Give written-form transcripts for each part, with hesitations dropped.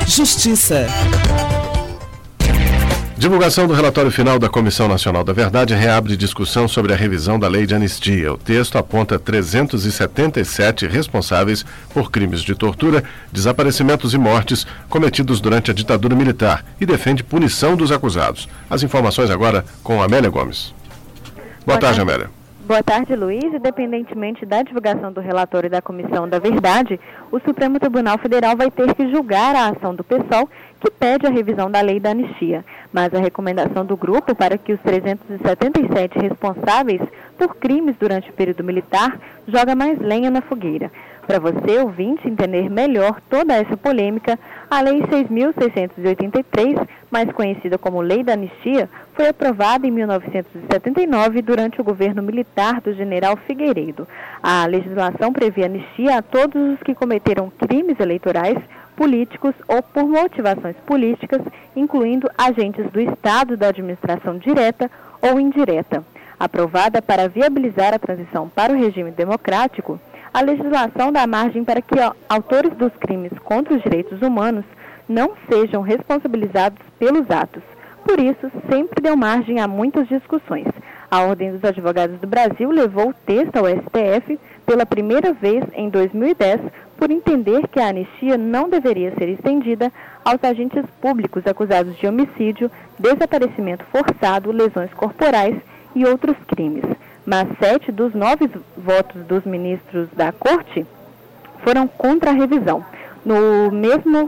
Justiça. Divulgação do relatório final da Comissão Nacional da Verdade reabre discussão sobre a revisão da lei de anistia. O texto aponta 377 responsáveis por crimes de tortura, desaparecimentos e mortes cometidos durante a ditadura militar e defende punição dos acusados. As informações agora com Amélia Gomes. Boa tarde, Amélia. Boa tarde, Luiz. Independentemente da divulgação do relatório da Comissão da Verdade, o Supremo Tribunal Federal vai ter que julgar a ação do PSOL que pede a revisão da lei da anistia. Mas a recomendação do grupo para que os 377 responsáveis por crimes durante o período militar joga mais lenha na fogueira. Para você, ouvinte, entender melhor toda essa polêmica, a Lei 6.683, mais conhecida como Lei da Anistia, foi aprovada em 1979 durante o governo militar do general Figueiredo. A legislação prevê anistia a todos os que cometeram crimes eleitorais, políticos ou por motivações políticas, incluindo agentes do Estado da administração direta ou indireta. Aprovada para viabilizar a transição para o regime democrático, a legislação dá margem para que autores dos crimes contra os direitos humanos não sejam responsabilizados pelos atos. Por isso, sempre deu margem a muitas discussões. A Ordem dos Advogados do Brasil levou o texto ao STF pela primeira vez em 2010 por entender que a anistia não deveria ser estendida aos agentes públicos acusados de homicídio, desaparecimento forçado, lesões corporais e outros crimes. Mas 7 dos 9 votos dos ministros da Corte foram contra a revisão. No mesmo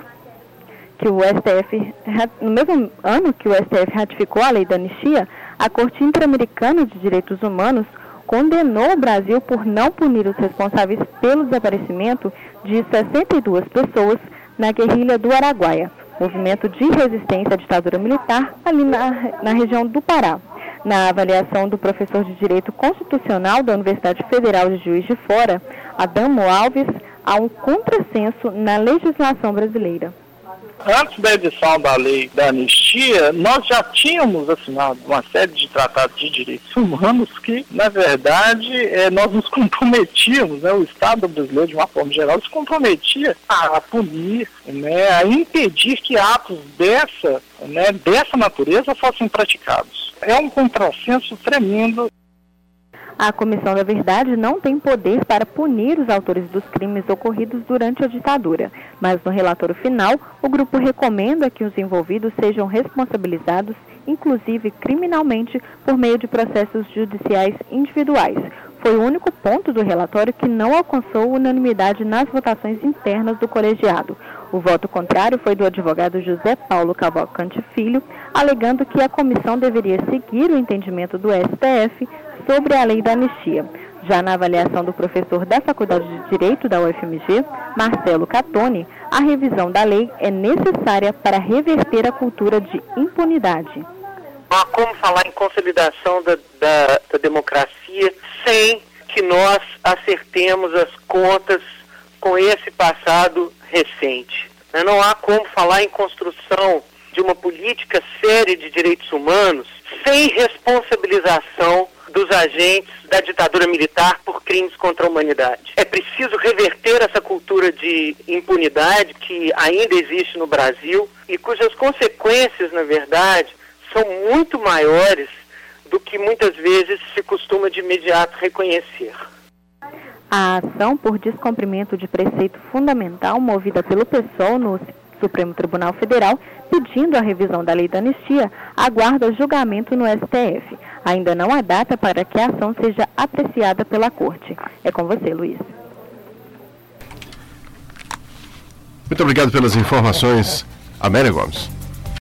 ano que o STF ratificou a lei da anistia, a Corte Interamericana de Direitos Humanos condenou o Brasil por não punir os responsáveis pelo desaparecimento de 62 pessoas na guerrilha do Araguaia, movimento de resistência à ditadura militar ali na região do Pará. Na avaliação do professor de Direito Constitucional da Universidade Federal de Juiz de Fora, Adamo Alves, há um contrassenso na legislação brasileira. Antes da edição da lei da anistia, nós já tínhamos assinado uma série de tratados de direitos humanos que, na verdade, nós nos comprometíamos, o Estado brasileiro, de uma forma geral, se comprometia a punir, a impedir que atos dessa natureza fossem praticados. É um contrassenso tremendo. A Comissão da Verdade não tem poder para punir os autores dos crimes ocorridos durante a ditadura, mas no relatório final, o grupo recomenda que os envolvidos sejam responsabilizados, inclusive criminalmente, por meio de processos judiciais individuais. Foi o único ponto do relatório que não alcançou unanimidade nas votações internas do colegiado. O voto contrário foi do advogado José Paulo Cavalcante Filho, alegando que a comissão deveria seguir o entendimento do STF sobre a lei da anistia. Já na avaliação do professor da Faculdade de Direito da UFMG, Marcelo Catoni, a revisão da lei é necessária para reverter a cultura de impunidade. Não há como falar em consolidação da democracia sem que nós acertemos as contas com esse passado recente. Não há como falar em construção de uma política séria de direitos humanos sem responsabilização dos agentes da ditadura militar por crimes contra a humanidade. É preciso reverter essa cultura de impunidade que ainda existe no Brasil e cujas consequências, na verdade, são muito maiores do que muitas vezes se costuma de imediato reconhecer. A ação por descumprimento de preceito fundamental movida pelo PSOL no Supremo Tribunal Federal, pedindo a revisão da lei da anistia, aguarda julgamento no STF. Ainda não há data para que a ação seja apreciada pela Corte. É com você, Luiz. Muito obrigado pelas informações, Amélia Gomes.